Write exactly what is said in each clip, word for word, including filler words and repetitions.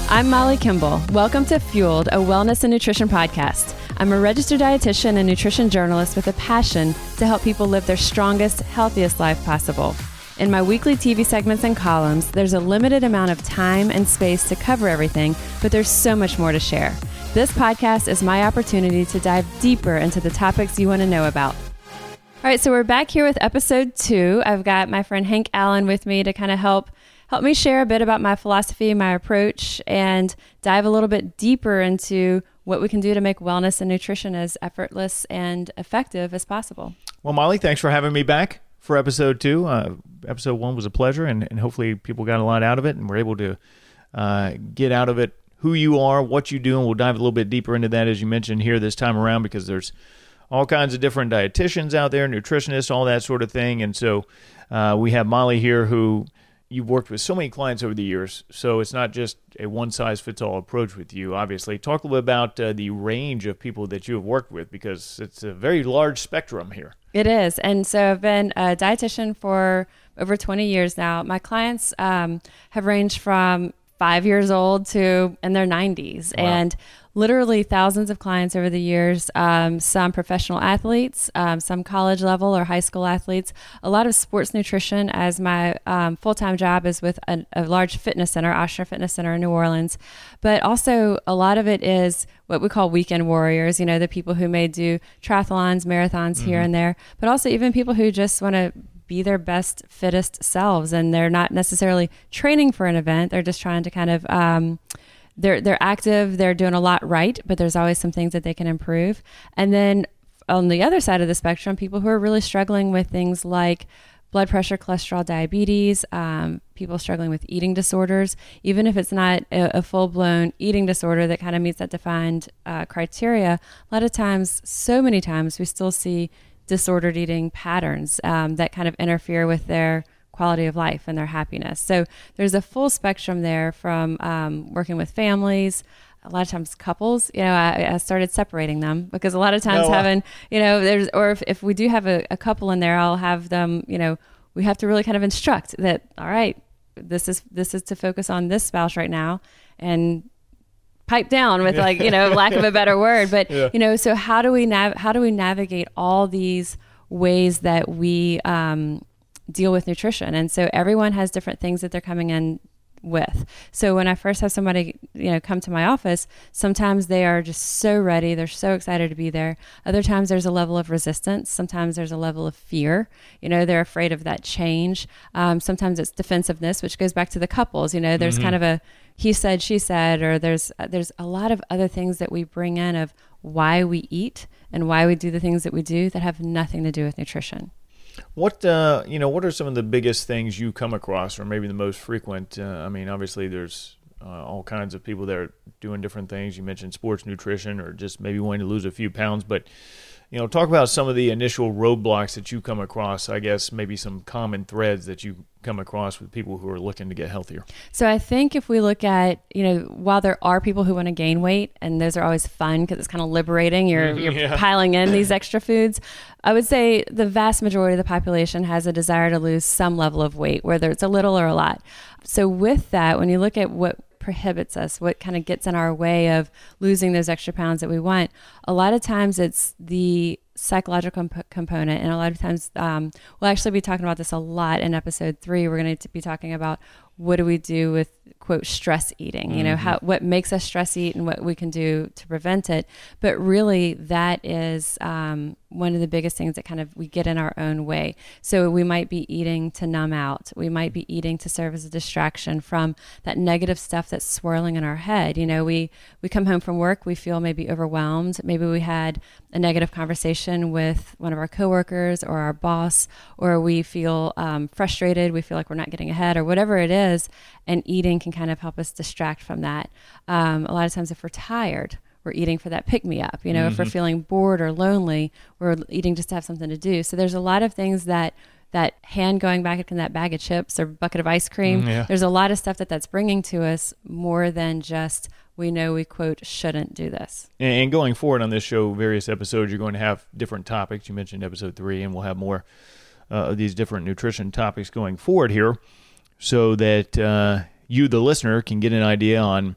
I'm Molly Kimball. Welcome to Fueled, a wellness and nutrition podcast. I'm a registered dietitian and nutrition journalist with a passion to help people live their strongest, healthiest life possible. In my weekly T V segments and columns, there's a limited amount of time and space to cover everything, but there's so much more to share. This podcast is my opportunity to dive deeper into the topics you want to know about. All right, so we're back here with episode two. I've got my friend Hank Allen with me to kind of help help me share a bit about my philosophy, my approach, and dive a little bit deeper into what we can do to make wellness and nutrition as effortless and effective as possible. Well, Molly, thanks for having me back for episode two. Uh, episode one was a pleasure, and, and hopefully people got a lot out of it and were able to uh, get out of it who you are, what you do, and we'll dive a little bit deeper into that, as you mentioned here this time around, because there's all kinds of different dietitians out there, nutritionists, all that sort of thing. And so uh, we have Molly here, who you've worked with so many clients over the years, so it's not just a one-size-fits-all approach with you, obviously. Talk a little bit about uh, the range of people that you have worked with, because it's a very large spectrum here. It is. And so I've been a dietitian for over twenty years now. My clients um, have ranged from five years old to in their nineties. Wow. And literally thousands of clients over the years, um, some professional athletes, um, some college level or high school athletes, a lot of sports nutrition, as my um, full-time job is with a, a large fitness center, Ochsner Fitness Center in New Orleans. But also a lot of it is what we call weekend warriors, you know, the people who may do triathlons, marathons mm-hmm. here and there, but also even people who just want to be their best, fittest selves. And they're not necessarily training for an event. They're just trying to kind of, um, they're, they're active, they're doing a lot right, but there's always some things that they can improve. And then on the other side of the spectrum, people who are really struggling with things like blood pressure, cholesterol, diabetes, um, people struggling with eating disorders, even if it's not a, a full-blown eating disorder that kind of meets that defined uh, criteria. A lot of times, so many times, we still see disordered eating patterns um, that kind of interfere with their quality of life and their happiness. So there's a full spectrum there, from um, working with families, a lot of times couples. You know, I, I started separating them because a lot of times oh, wow. having, you know, there's, or if, if we do have a, a couple in there, I'll have them, you know, we have to really kind of instruct that, all right, this is, this is to focus on this spouse right now, and pipe down with, like, you know, lack of a better word. But, yeah. you know, so how do we nav- how do we navigate all these ways that we um, deal with nutrition? And so everyone has different things that they're coming in with. So when I first have somebody, you know, come to my office, sometimes they are just so ready. They're so excited to be there. Other times there's a level of resistance. Sometimes there's a level of fear. You know, they're afraid of that change. Um, sometimes it's defensiveness, which goes back to the couples. You know, there's mm-hmm. kind of a he said, she said, or there's there's a lot of other things that we bring in of why we eat and why we do the things that we do that have nothing to do with nutrition. What uh, you know, what are some of the biggest things you come across, or maybe the most frequent? Uh, I mean, obviously there's uh, all kinds of people that are doing different things. You mentioned sports nutrition, or just maybe wanting to lose a few pounds, but you know, talk about some of the initial roadblocks that you come across. I guess maybe some common threads that you come across with people who are looking to get healthier. So I think if we look at, you know, while there are people who want to gain weight, and those are always fun because it's kind of liberating, you're, you're yeah. piling in these extra foods. I would say the vast majority of the population has a desire to lose some level of weight, whether it's a little or a lot. So with that, when you look at what prohibits us, what kind of gets in our way of losing those extra pounds that we want, a lot of times it's the psychological comp- component. And a lot of times, um, we'll actually be talking about this a lot in episode three. We're going to be talking about what do we do with, quote, stress eating, you know, mm-hmm. how, what makes us stress eat and what we can do to prevent it. But really that is um, one of the biggest things that kind of we get in our own way. So we might be eating to numb out. We might be eating to serve as a distraction from that negative stuff that's swirling in our head. You know, we, we come home from work, we feel maybe overwhelmed. Maybe we had a negative conversation with one of our coworkers or our boss, or we feel um, frustrated. We feel like we're not getting ahead, or whatever it is. And eating can kind of help us distract from that. Um, a lot of times if we're tired, we're eating for that pick-me-up. You know, mm-hmm. if we're feeling bored or lonely, we're eating just to have something to do. So there's a lot of things that that hand going back in that bag of chips or bucket of ice cream, mm, yeah. there's a lot of stuff that that's bringing to us more than just we know we, quote, shouldn't do this. And going forward on this show, various episodes, you're going to have different topics. You mentioned episode three, and we'll have more uh, of these different nutrition topics going forward here, so that uh, you, the listener, can get an idea on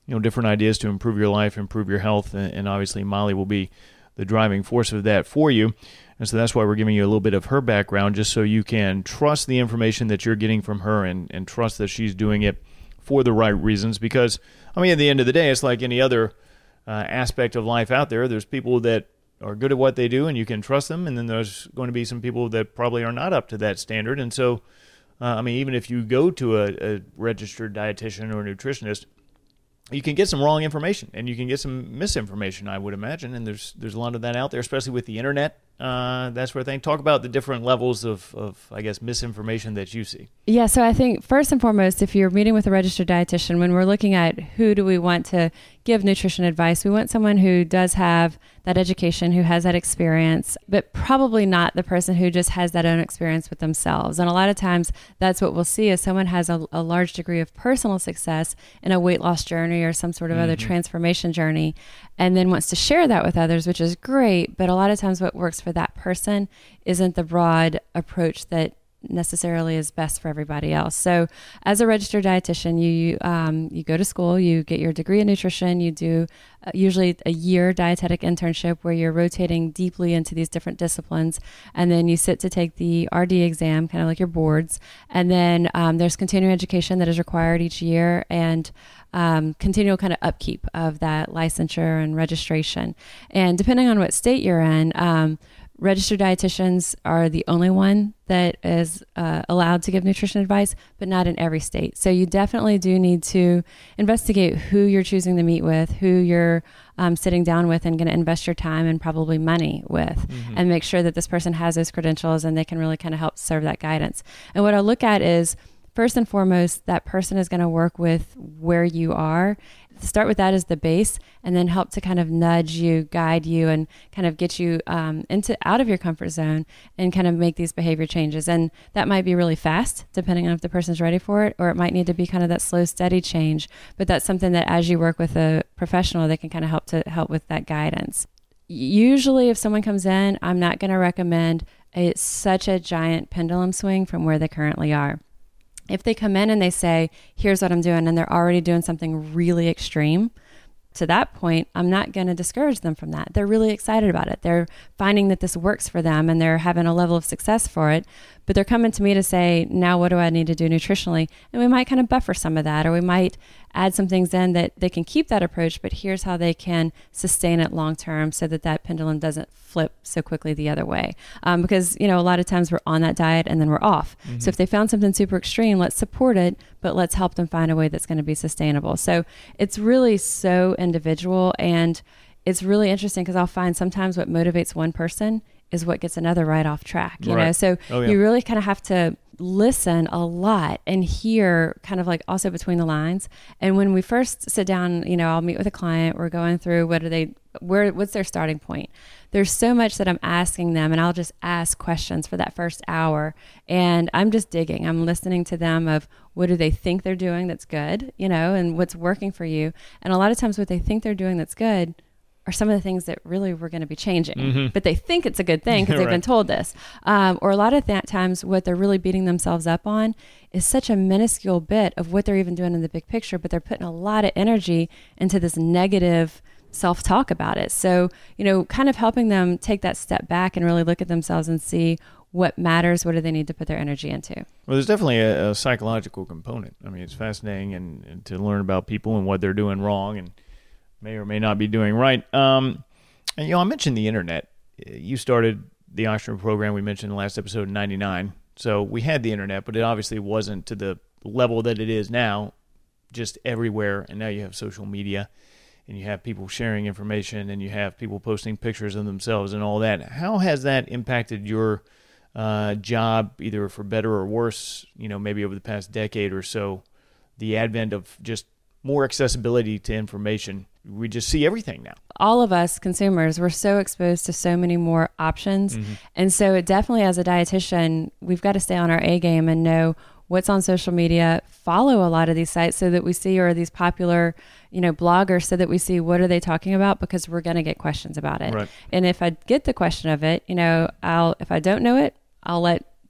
you know, different ideas to improve your life, improve your health, and, and obviously Molly will be the driving force of that for you. And so that's why we're giving you a little bit of her background, just so you can trust the information that you're getting from her and, and trust that she's doing it for the right reasons. Because, I mean, at the end of the day, it's like any other uh, aspect of life out there. There's people that are good at what they do and you can trust them, and then there's going to be some people that probably are not up to that standard. And so, uh, I mean, even if you go to a, a registered dietitian or nutritionist, you can get some wrong information and you can get some misinformation, I would imagine. And there's there's a lot of that out there, especially with the internet, uh, that sort of thing. Talk about the different levels of, of, I guess, misinformation that you see. Yeah, so I think first and foremost, if you're meeting with a registered dietitian, when we're looking at who do we want to give nutrition advice, we want someone who does have that education, who has that experience, but probably not the person who just has that own experience with themselves. And a lot of times that's what we'll see is someone has a, a large degree of personal success in a weight loss journey or some sort of mm-hmm. other transformation journey, and then wants to share that with others, which is great. But a lot of times what works for that person isn't the broad approach that necessarily is best for everybody else. So as a registered dietitian, you um, you go to school, you get your degree in nutrition, you do uh, usually a year dietetic internship where you're rotating deeply into these different disciplines, and then you sit to take the R D exam, kind of like your boards, and then um, there's continuing education that is required each year, and um, continual kind of upkeep of that licensure and registration. And depending on what state you're in, um, registered dietitians are the only one that is uh, allowed to give nutrition advice, but not in every state. So you definitely do need to investigate who you're choosing to meet with, who you're um, sitting down with and going to invest your time and probably money with, mm-hmm. and make sure that this person has those credentials and they can really kind of help serve that guidance. And what I look at is, first and foremost, that person is going to work with where you are. Start with that as the base, and then help to kind of nudge you, guide you, and kind of get you um, into out of your comfort zone and kind of make these behavior changes. And that might be really fast, depending on if the person's ready for it, or it might need to be kind of that slow, steady change. But that's something that as you work with a professional, they can kind of help to help with that guidance. Usually, if someone comes in, I'm not going to recommend a, such a giant pendulum swing from where they currently are. If they come in and they say, here's what I'm doing, and they're already doing something really extreme, to that point, I'm not going to discourage them from that. They're really excited about it. They're finding that this works for them and they're having a level of success for it, but they're coming to me to say, now what do I need to do nutritionally? And we might kind of buffer some of that, or we might add some things in that they can keep that approach, but here's how they can sustain it long term so that that pendulum doesn't flip so quickly the other way. Um, because, you know, a lot of times we're on that diet and then we're off. Mm-hmm. So if they found something super extreme, let's support it, but let's help them find a way that's going to be sustainable. So it's really so individual, and it's really interesting because I'll find sometimes what motivates one person is what gets another right off track, you right. know? So oh, yeah. you really kind of have to listen a lot and hear kind of like also between the lines. And when we first sit down, you know, I'll meet with a client, we're going through what are they, where, what's their starting point? There's so much that I'm asking them, and I'll just ask questions for that first hour. And I'm just digging. I'm listening to them of what do they think they're doing that's good, you know, and what's working for you. And a lot of times what they think they're doing that's good are some of the things that really we're going to be changing, mm-hmm. but they think it's a good thing because they've right. been told this. Um, or a lot of th- times what they're really beating themselves up on is such a minuscule bit of what they're even doing in the big picture, but they're putting a lot of energy into this negative self-talk about it. So, you know, kind of helping them take that step back and really look at themselves and see what matters, what do they need to put their energy into. Well, there's definitely a, a psychological component. I mean, it's fascinating and, and to learn about people and what they're doing wrong and may or may not be doing right. Um, and, you know, I mentioned the internet. You started the Oxygen program we mentioned in the last episode in ninety-nine. So we had the internet, but it obviously wasn't to the level that it is now, just everywhere. And now you have social media, and you have people sharing information, and you have people posting pictures of themselves and all that. How has that impacted your uh, job, either for better or worse, you know, maybe over the past decade or so, the advent of just more accessibility to information? We just see everything now. All of us consumers, we're so exposed to so many more options. Mm-hmm. And so it definitely, as a dietitian, we've got to stay on our A game and know what's on social media, follow a lot of these sites so that we see, or these popular, you know, bloggers, so that we see what are they talking about, because we're going to get questions about it. Right. And if I get the question of it, you know, I'll, if I don't know it, I'll let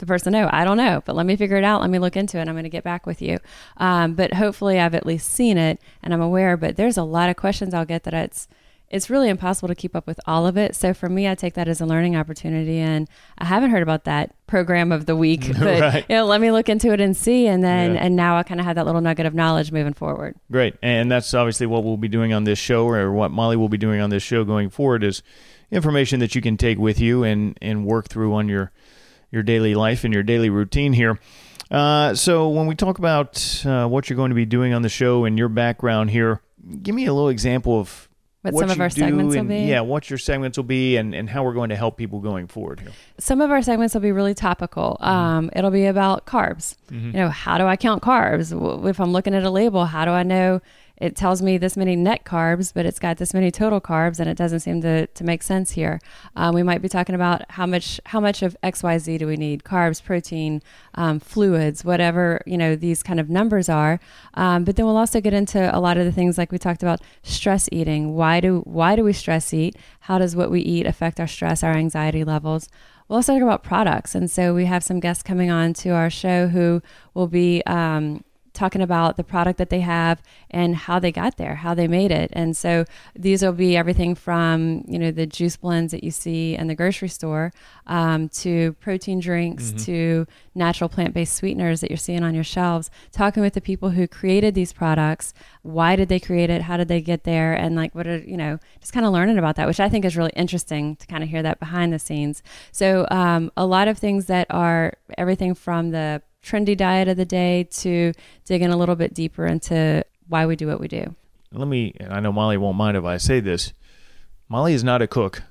the person know, I don't know, but let me figure it out. Let me look into it. And I'm going to get back with you. Um, but hopefully I've at least seen it and I'm aware, but there's a lot of questions I'll get that it's, it's really impossible to keep up with all of it. So for me, I take that as a learning opportunity. And I haven't heard about that program of the week, but right. you know, let me look into it and see. And then, yeah. and now I kind of have that little nugget of knowledge moving forward. Great. And that's obviously what we'll be doing on this show, or what Molly will be doing on this show going forward, is information that you can take with you and, and work through on your, your daily life and your daily routine here. Uh, so when we talk about uh, what you're going to be doing on the show and your background here, give me a little example of What, what some of our segments and, will be? Yeah, what your segments will be and, and how we're going to help people going forward here. Some of our segments will be really topical. Mm-hmm. Um, it'll be about carbs. Mm-hmm. You know, how do I count carbs? If I'm looking at a label, how do I know it tells me this many net carbs, but it's got this many total carbs, and it doesn't seem to, to make sense here. Um, we might be talking about how much how much of X Y Z do we need? Carbs, protein, um, fluids, whatever, you know, these kind of numbers are. Um, but then we'll also get into a lot of the things like we talked about, stress eating. Why do why do we stress eat? How does what we eat affect our stress, our anxiety levels? We'll also talk about products. And so we have some guests coming on to our show who will be um, talking about the product that they have and how they got there, how they made it. And so these will be everything from, you know, the juice blends that you see in the grocery store, um, to protein drinks, mm-hmm. to natural plant-based sweeteners that you're seeing on your shelves, talking with the people who created these products. Why did they create it? How did they get there? And like, what are, you know, just kind of learning about that, which I think is really interesting to kind of hear that behind the scenes. So um, a lot of things that are everything from the trendy diet of the day to digging a little bit deeper into why we do what we do. Let me, I know Molly won't mind if I say this. Molly is not a cook.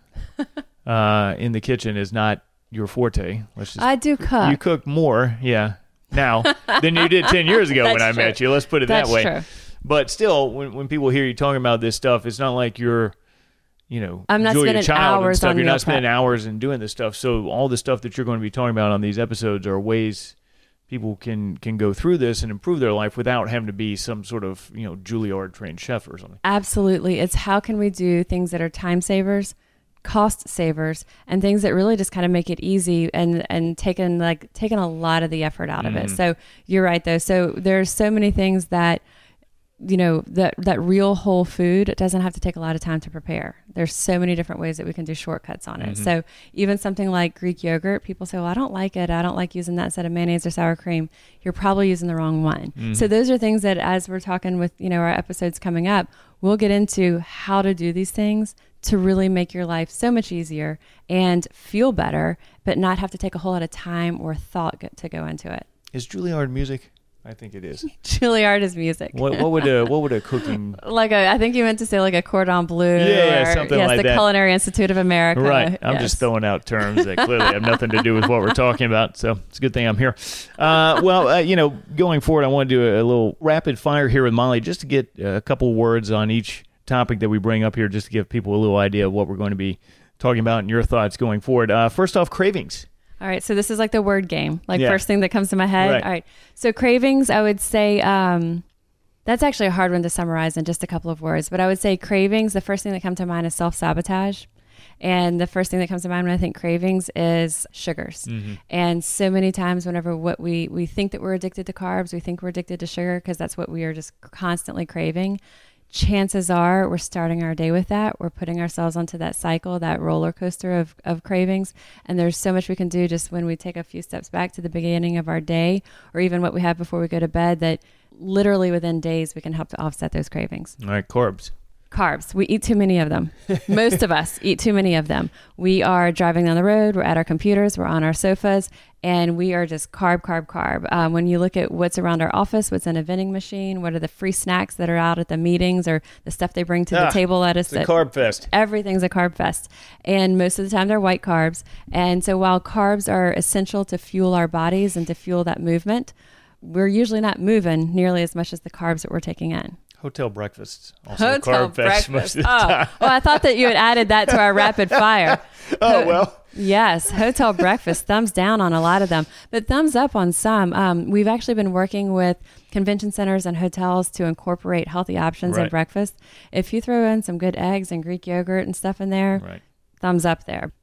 uh, in the kitchen is not your forte. Let's just, I do cook. You cook more, yeah, now than you did ten years ago when I true. met you. Let's put it That's that way. True. But still, when when people hear you talking about this stuff, it's not like you're, you know, I'm not Julia spending Child hours and stuff. on You're meal not spending prep. hours in doing this stuff. So all the stuff that you're going to be talking about on these episodes are ways people can can go through this and improve their life without having to be some sort of, you know, Juilliard trained chef or something. Absolutely. It's how can we do things that are time savers, cost savers, and things that really just kind of make it easy and and taking like taking a lot of the effort out of mm. it. So you're right though. So there's so many things that, you know, that that real whole food, it doesn't have to take a lot of time to prepare. There's so many different ways that we can do shortcuts on it. Mm-hmm. So even something like Greek yogurt, people say, well, I don't like it. I don't like using that instead of mayonnaise or sour cream. You're probably using the wrong one. Mm-hmm. So those are things that as we're talking with, you know, our episodes coming up, we'll get into how to do these things to really make your life so much easier and feel better, but not have to take a whole lot of time or thought to go into it. Is Juilliard music? I think it is. Juilliard is music. What, what would a what would a cooking like a? I think you meant to say like a cordon bleu. Yeah, or, something yes, like the that. the Culinary Institute of America. Right. I'm yes. just throwing out terms that clearly have nothing to do with what we're talking about. So it's a good thing I'm here. Uh, well, uh, you know, going forward, I want to do a, a little rapid fire here with Molly, just to get a couple words on each topic that we bring up here, just to give people a little idea of what we're going to be talking about and your thoughts going forward. Uh, first off, cravings. All right, so this is like the word game, like yeah. first thing that comes to my head. Right. All right, so cravings, I would say um, that's actually a hard one to summarize in just a couple of words, but I would say cravings, the first thing that comes to mind is self-sabotage. And the first thing that comes to mind when I think cravings is sugars. Mm-hmm. And so many times whenever what we, we think that we're addicted to carbs, we think we're addicted to sugar because that's what we are just constantly craving. Chances are we're starting our day with that. We're putting ourselves onto that cycle, that roller coaster of, of cravings. And there's so much we can do just when we take a few steps back to the beginning of our day, or even what we have before we go to bed, that literally within days we can help to offset those cravings. All right, carbs. Carbs. We eat too many of them. Most of us eat too many of them. We are driving down the road, we're at our computers, we're on our sofas, and we are just carb, carb, carb. Um, when you look at what's around our office, what's in a vending machine, what are the free snacks that are out at the meetings or the stuff they bring to ah, the table at us. It's a carb fest. Everything's a carb fest. And most of the time they're white carbs. And so while carbs are essential to fuel our bodies and to fuel that movement, we're usually not moving nearly as much as the carbs that we're taking in. Hotel breakfasts. Also Hotel carb fest most of the oh. time. Well, I thought that you had added that to our rapid fire. Oh, well. Yes, hotel breakfast, thumbs down on a lot of them, but thumbs up on some. Um, we've actually been working with convention centers and hotels to incorporate healthy options right. in breakfast. If you throw in some good eggs and Greek yogurt and stuff in there, right. thumbs up there. But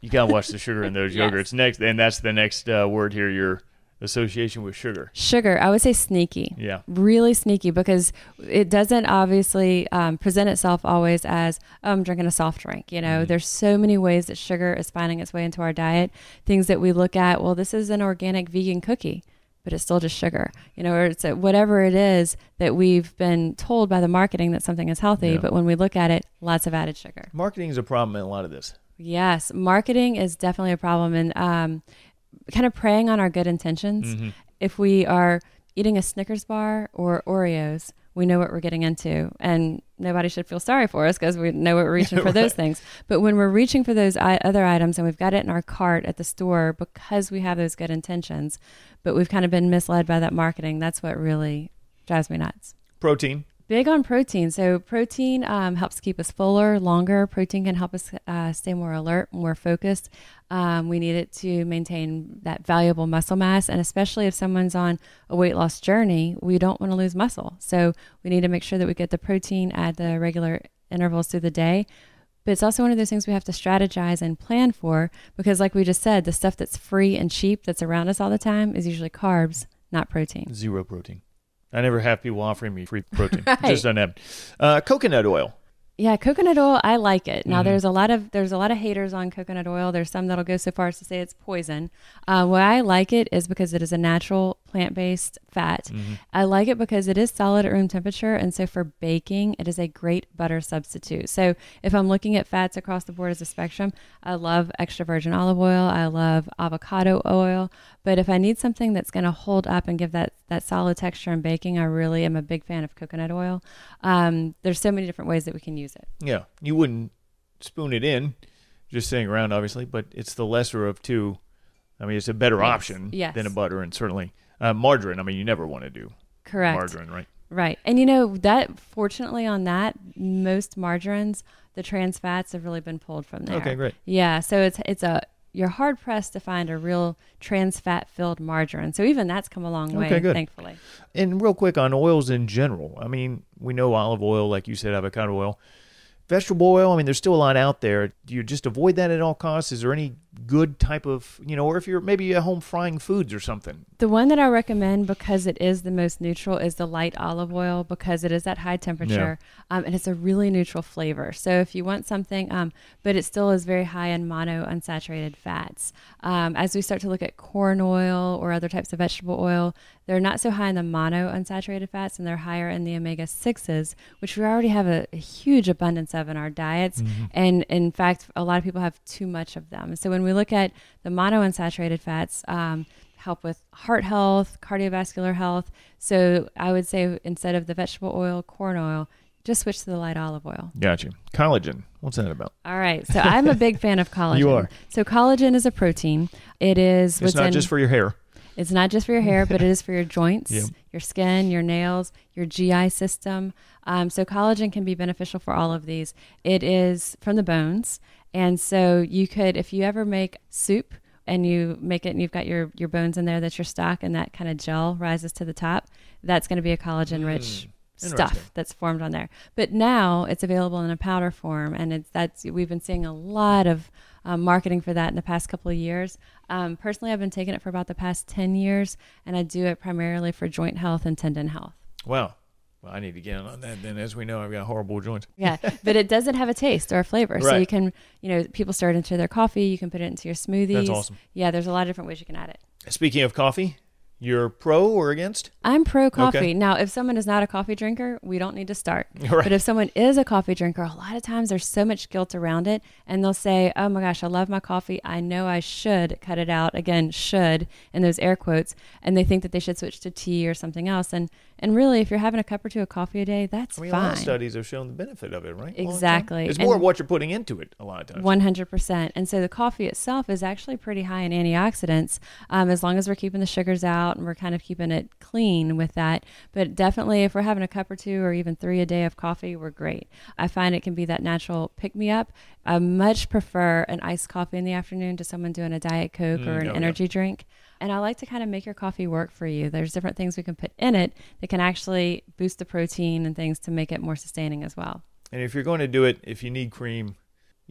You got to watch the sugar in those Yes. yogurts. Next, and that's the next uh, word here, your association with sugar. Sugar, I would say sneaky. Yeah. Really sneaky, because it doesn't obviously um, present itself always as, oh, I'm drinking a soft drink. You know, mm-hmm. There's so many ways that sugar is finding its way into our diet. Things that we look at, well, this is an organic vegan cookie, but it's still just sugar. You know, or it's a, whatever it is that we've been told by the marketing that something is healthy, yeah. But when we look at it, lots of added sugar. Marketing is a problem in a lot of this. Yes, marketing is definitely a problem. And um, kind of preying on our good intentions. Mm-hmm. If we are eating a Snickers bar or Oreos, we know what we're getting into, and nobody should feel sorry for us because we know what we're reaching for right. those things. But when we're reaching for those I- other items and we've got it in our cart at the store because we have those good intentions, but we've kind of been misled by that marketing, that's what really drives me nuts. Protein. Big on protein. So protein um, helps keep us fuller, longer. Protein can help us uh, stay more alert, more focused. Um, we need it to maintain that valuable muscle mass. And especially if someone's on a weight loss journey, we don't want to lose muscle. So we need to make sure that we get the protein at the regular intervals through the day. But it's also one of those things we have to strategize and plan for, because like we just said, the stuff that's free and cheap that's around us all the time is usually carbs, not protein. Zero protein. I never have people offering me free protein. Right. Just don't have. Uh, coconut oil. Yeah, coconut oil, I like it. Now, mm-hmm. there's a lot of there's a lot of haters on coconut oil. There's some that'll go so far as to say it's poison. Uh, why I like it is because it is a natural plant-based fat. Mm-hmm. I like it because it is solid at room temperature, and so for baking, it is a great butter substitute. So if I'm looking at fats across the board as a spectrum, I love extra virgin olive oil. I love avocado oil. But if I need something that's going to hold up and give that, that solid texture in baking, I really am a big fan of coconut oil. Um, there's so many different ways that we can use it. Yeah. You wouldn't spoon it in, just sitting around, obviously, but it's the lesser of two. I mean, it's a better yes. option yes. than a butter, and certainly uh, margarine. I mean, you never want to do Correct. margarine, right? Right. And, you know, that fortunately on that, most margarines, the trans fats have really been pulled from there. Okay, great. Yeah. So it's it's a... you're hard pressed to find a real trans fat filled margarine. So even that's come a long way, okay, good. Thankfully. And real quick on oils in general. I mean, we know olive oil, like you said, avocado oil, vegetable oil. I mean, there's still a lot out there. Do you just avoid that at all costs? Is there any good type of, you know, or if you're maybe at home frying foods or something? The one that I recommend, because it is the most neutral, is the light olive oil, because it is at high temperature, yeah. um, and it's a really neutral flavor. So if you want something, um, but it still is very high in monounsaturated fats. Um, as we start to look at corn oil or other types of vegetable oil, they're not so high in the monounsaturated fats, and they're higher in the omega sixes, which we already have a, a huge abundance of in our diets. Mm-hmm. And in fact, a lot of people have too much of them. So when we look at the monounsaturated fats, um, help with heart health, cardiovascular health. So I would say instead of the vegetable oil, corn oil, just switch to the light olive oil. Gotcha. Collagen. What's that about? All right. So I'm a big fan of collagen. You are. So collagen is a protein. It is. It's not in, just for your hair. It's not just for your hair, but it is for your joints, yep. your skin, your nails, your G I system. Um, so collagen can be beneficial for all of these. It is from the bones. And so you could, if you ever make soup and you make it and you've got your, your bones in there, that's your stock, and that kind of gel rises to the top, that's going to be a collagen-rich mm, stuff that's formed on there. But now it's available in a powder form, and it's that's we've been seeing a lot of um, marketing for that in the past couple of years. Um, personally, I've been taking it for about the past ten years, and I do it primarily for joint health and tendon health. Wow. Well, I need to get on that then. As we know, I've got horrible joints. Yeah, but it doesn't have a taste or a flavor. Right. So you can, you know, people stir it into their coffee. You can put it into your smoothies. That's awesome. Yeah, there's a lot of different ways you can add it. Speaking of coffee, you're pro or against? I'm pro coffee. Okay. Now, if someone is not a coffee drinker, we don't need to start. Right. But if someone is a coffee drinker, a lot of times there's so much guilt around it, and they'll say, oh my gosh, I love my coffee. I know I should cut it out. Again, should, in those air quotes. And they think that they should switch to tea or something else. And and really, if you're having a cup or two of coffee a day, that's I mean, fine. A lot of studies have shown the benefit of it, right? Exactly. It's more of what you're putting into it a lot of times. one hundred percent. And so the coffee itself is actually pretty high in antioxidants, um, as long as we're keeping the sugars out and we're kind of keeping it clean with that. But definitely, if we're having a cup or two or even three a day of coffee, we're great. I find it can be that natural pick-me-up. I much prefer an iced coffee in the afternoon to someone doing a Diet Coke mm, or an oh, energy yeah. drink. And I like to kind of make your coffee work for you. There's different things we can put in it that can actually boost the protein and things to make it more sustaining as well. And if you're going to do it, if you need cream,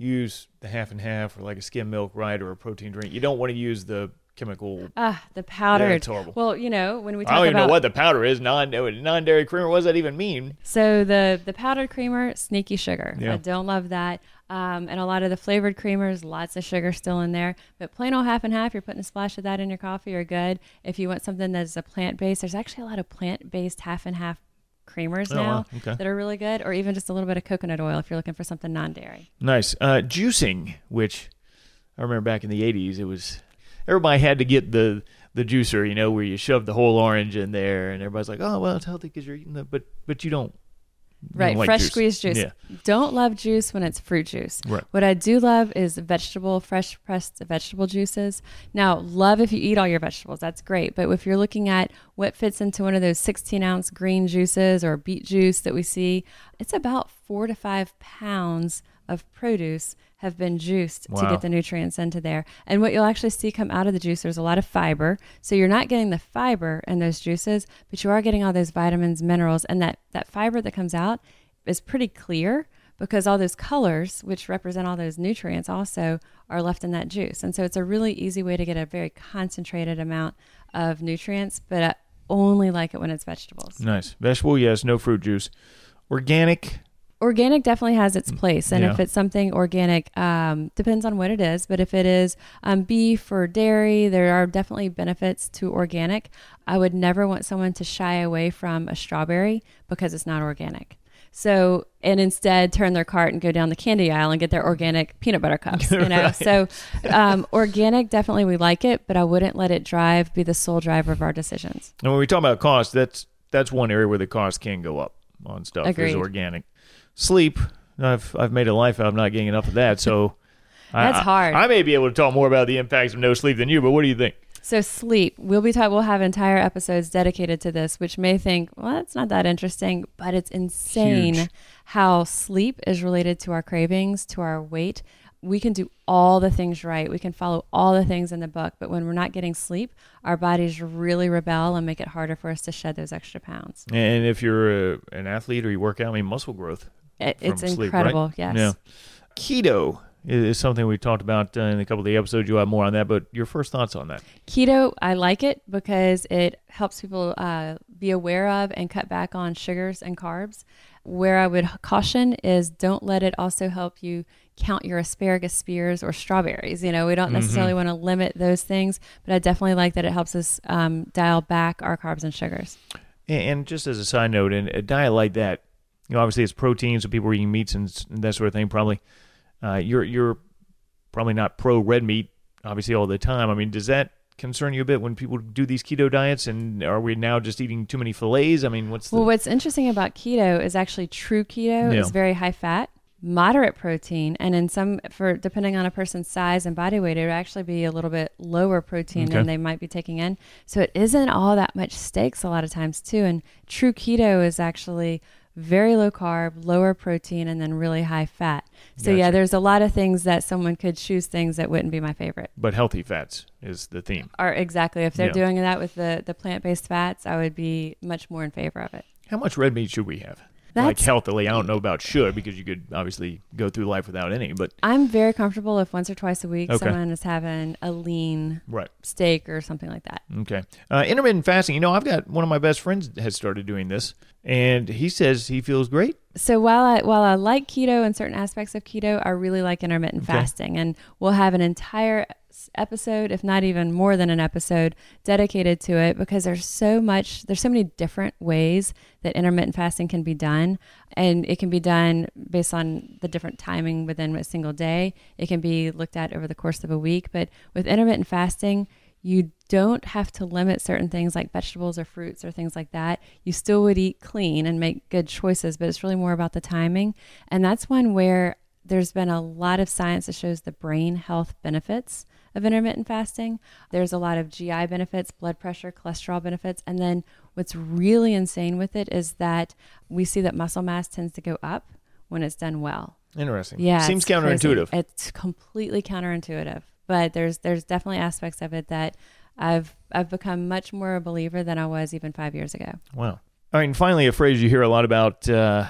use the half and half or like a skim milk, right, or a protein drink. You don't want to use the chemical. Ah, the powdered. Yeah, it's horrible. Well, you know, when we talk I don't even about, know what the powder is. Non non dairy creamer. What does that even mean? So the the powdered creamer, sneaky sugar. Yeah. I don't love that. Um, and a lot of the flavored creamers, lots of sugar still in there. But plain old half and half, you're putting a splash of that in your coffee, you're good. If you want something that's a plant based, there's actually a lot of plant based half and half creamers Oh, now wow. Okay. that are really good, or even just a little bit of coconut oil if you're looking for something non-dairy. Nice. Uh, juicing, which I remember back in the eighties, it was everybody had to get the the juicer, you know, where you shove the whole orange in there, and everybody's like, "Oh, well, it's healthy because you're eating the," but but you don't. you Right, don't like fresh juice. squeezed juice. Yeah. Don't love juice when it's fruit juice. Right. What I do love is vegetable, fresh pressed vegetable juices. Now, love if you eat all your vegetables. That's great. But if you're looking at what fits into one of those sixteen ounce green juices or beet juice that we see, it's about four to five pounds of produce have been juiced Wow. to get the nutrients into there. And what you'll actually see come out of the juice, there's a lot of fiber. So you're not getting the fiber in those juices, but you are getting all those vitamins, minerals, and that, that fiber that comes out is pretty clear because all those colors, which represent all those nutrients also, are left in that juice. And so it's a really easy way to get a very concentrated amount of nutrients, but I only like it when it's vegetables. Nice. Vegetable, yes. No fruit juice. Organic. Organic definitely has its place. And Yeah. if it's something organic, um, depends on what it is. But if it is um, beef or dairy, there are definitely benefits to organic. I would never want someone to shy away from a strawberry because it's not organic. So, and instead turn their cart and go down the candy aisle and get their organic peanut butter cups, you know? Right. So, um, organic, definitely we like it, but I wouldn't let it drive, be the sole driver of our decisions. And when we talk about cost, that's that's one area where the cost can go up on stuff. Agreed. Is organic. Sleep. I've I've made a life out of not getting enough of that. So That's I, hard. I, I may be able to talk more about the impacts of no sleep than you, but what do you think? So sleep, we'll be talking, we'll have entire episodes dedicated to this, which may think, well, that's not that interesting, but it's insane Huge. how sleep is related to our cravings, to our weight. We can do all the things right. We can follow all the things in the book, but when we're not getting sleep, our bodies really rebel and make it harder for us to shed those extra pounds. And if you're a, an athlete or you work out, I mean, muscle growth. It, from it's sleep, incredible, right? yes. Yeah. Keto is something we talked about uh, in a couple of the episodes. You'll have more on that, but your first thoughts on that? Keto, I like it because it helps people uh, be aware of and cut back on sugars and carbs. Where I would caution is don't let it also help you count your asparagus spears or strawberries. You know, we don't necessarily Mm-hmm. want to limit those things, but I definitely like that it helps us um, dial back our carbs and sugars. And, and just as a side note, in a diet like that, you know, obviously it's protein, so people are eating meats and, s- and that sort of thing. Probably, uh, you're you're probably not pro red meat, obviously all the time. I mean, does that concern you a bit when people do these keto diets? And are we now just eating too many fillets? I mean, what's the Well, what's interesting about keto is actually true keto Yeah. is very high fat, moderate protein, and in some, for depending on a person's size and body weight, it would actually be a little bit lower protein Okay. than they might be taking in. So it isn't all that much steaks a lot of times too. And true keto is actually very low carb, lower protein, and then really high fat. So yeah, Gotcha. there's a lot of things that someone could choose things that wouldn't be my favorite. but healthy fats is the theme. Or exactly, if they're Yeah. doing that with the, the plant-based fats, I would be much more in favor of it. How much red meat should we have? Like That's- healthily, I don't know about should, because you could obviously go through life without any, but I'm very comfortable if once or twice a week Okay. someone is having a lean right. steak or something like that. Okay. Uh, intermittent fasting. You know, I've got one of my best friends has started doing this, and he says he feels great. So while I while I like keto and certain aspects of keto, I really like intermittent Okay. fasting, and we'll have an entire s- episode, if not even more than an episode, dedicated to it because there's so much, there's so many different ways that intermittent fasting can be done, and it can be done based on the different timing within a single day. It can be looked at over the course of a week, but with intermittent fasting, you don't have to limit certain things like vegetables or fruits or things like that. You still would eat clean and make good choices, but it's really more about the timing. And that's one where there's been a lot of science that shows the brain health benefits of intermittent fasting. There's a lot of G I benefits, blood pressure, cholesterol benefits. And then what's really insane with it is that we see that muscle mass tends to go up when it's done well. Interesting. Yeah, Seems it's crazy. counterintuitive. It's completely counterintuitive, but there's there's definitely aspects of it that I've I've become much more a believer than I was even five years ago. Wow. All right, and finally, a phrase you hear a lot about uh,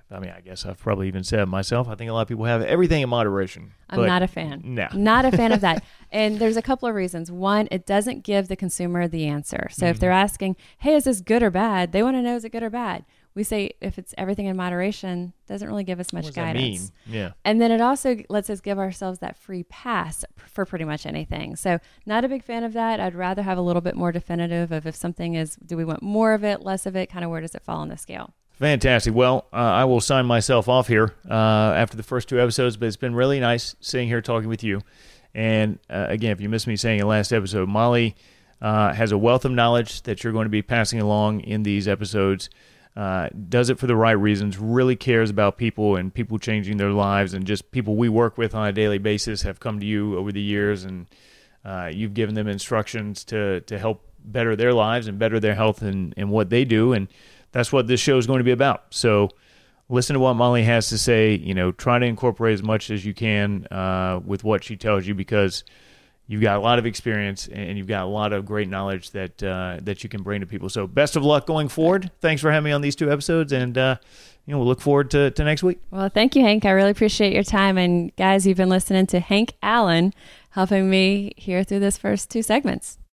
I mean, I guess I've probably even said it myself. I think a lot of people have everything in moderation. I'm not a fan. No. Not a fan of that. And there's a couple of reasons. One, it doesn't give the consumer the answer. So mm-hmm. if they're asking, hey, is this good or bad? They want to know, is it good or bad? We say if it's everything in moderation, doesn't really give us much what does guidance. That mean? Yeah. And then it also lets us give ourselves that free pass for pretty much anything. So not a big fan of that. I'd rather have a little bit more definitive of if something is, do we want more of it, less of it, kind of where does it fall on the scale? Fantastic. Well, uh, I will sign myself off here uh, after the first two episodes, but it's been really nice sitting here talking with you. And uh, again, if you missed me saying in the last episode, Molly uh, has a wealth of knowledge that you're going to be passing along in these episodes. Uh, does it for the right reasons, really cares about people and people changing their lives, and just people we work with on a daily basis have come to you over the years, and uh, you've given them instructions to to help better their lives and better their health and, and what they do, and that's what this show is going to be about. So listen to what Molly has to say. You know, try to incorporate as much as you can uh, with what she tells you, because you've got a lot of experience and you've got a lot of great knowledge that uh, that you can bring to people. So best of luck going forward. Thanks for having me on these two episodes, and uh, you know, we'll look forward to, to next week. Well, thank you, Hank. I really appreciate your time. And guys, you've been listening to Hank Allen helping me here through this first two segments.